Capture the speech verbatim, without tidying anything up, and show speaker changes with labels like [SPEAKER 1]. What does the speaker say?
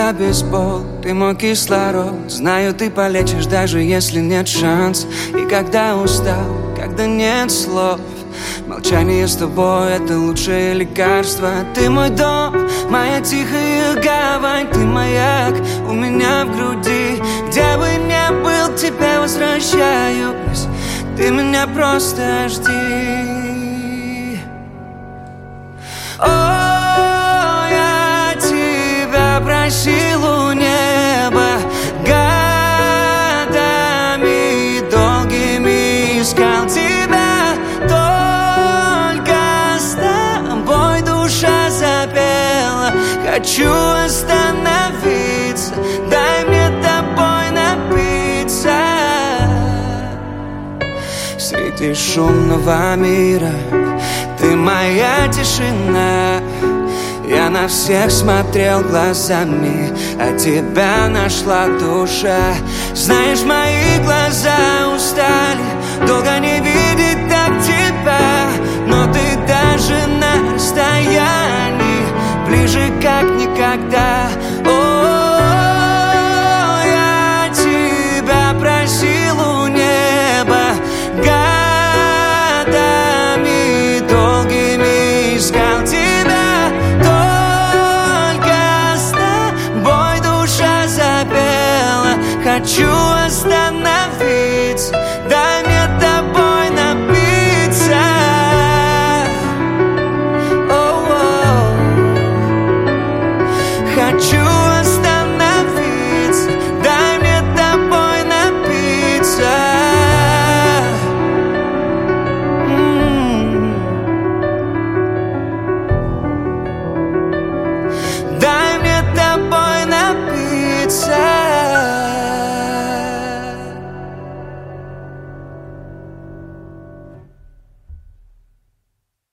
[SPEAKER 1] я бейсбол, ты мой кислород. Знаю, ты полечишь, даже если нет шанс. И когда устал, когда нет слов, молчание с тобой — это лучшее лекарство. Ты мой дом, моя тихая гавань, ты маяк у меня в груди. Где бы ни был, к тебе возвращаюсь, ты меня просто жди. О, я тебя просил у неба, годами долгими искал тебя. Только с тобой душа запела. Хочу остановиться, дай мне тобой напиться. Среди шумного мира ты моя тишина. Я на всех смотрел глазами, а тебя нашла душа. Знаешь, мои глаза устали долго не видеть так тебя, но ты даже на расстоянии ближе как никогда. О, я тебя просил у неба, годами долгими искал тебя. Только с тобой душа запела. Хочу остановиться, дай мне тобой напиться. О-о-о. Хочу